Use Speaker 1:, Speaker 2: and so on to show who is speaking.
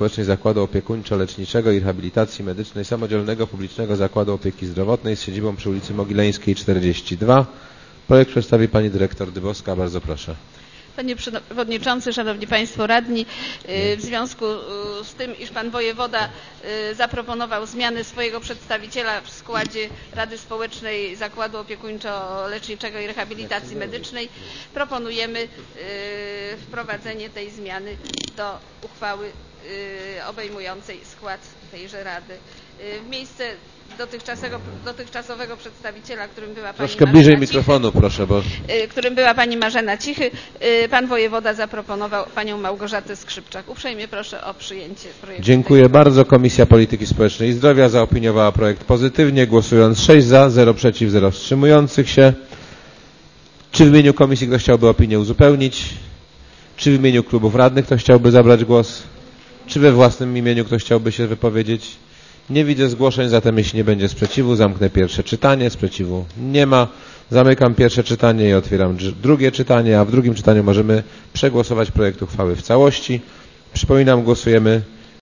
Speaker 1: Społecznej Zakładu Opiekuńczo-Leczniczego i Rehabilitacji Medycznej Samodzielnego Publicznego Zakładu Opieki Zdrowotnej z siedzibą przy ulicy Mogileńskiej 42. Projekt przedstawi pani dyrektor Dybowska. Bardzo proszę.
Speaker 2: Panie Przewodniczący, Szanowni Państwo Radni, w związku z tym, iż Pan Wojewoda zaproponował zmianę swojego przedstawiciela w składzie Rady Społecznej Zakładu Opiekuńczo-Leczniczego i Rehabilitacji Medycznej, proponujemy wprowadzenie tej zmiany do uchwały obejmującej skład tejże Rady. W miejsce dotychczasowego przedstawiciela, którym była pani
Speaker 1: Troszkę bliżej mikrofonu, proszę, bo...
Speaker 2: którym była pani Marzena Cichy, pan wojewoda zaproponował panią Małgorzatę Skrzypczak. Uprzejmie proszę o przyjęcie projektu.
Speaker 1: Dziękuję bardzo. Komisja Polityki Społecznej i Zdrowia zaopiniowała projekt pozytywnie, głosując 6 za, 0 przeciw, 0 wstrzymujących się. Czy w imieniu komisji ktoś chciałby opinię uzupełnić? Czy w imieniu klubów radnych ktoś chciałby zabrać głos? Czy we własnym imieniu ktoś chciałby się wypowiedzieć? Nie widzę zgłoszeń, zatem jeśli nie będzie sprzeciwu, zamknę pierwsze czytanie. Sprzeciwu nie ma. Zamykam pierwsze czytanie i otwieram drugie czytanie, a w drugim czytaniu możemy przegłosować projekt uchwały w całości. Przypominam, głosujemy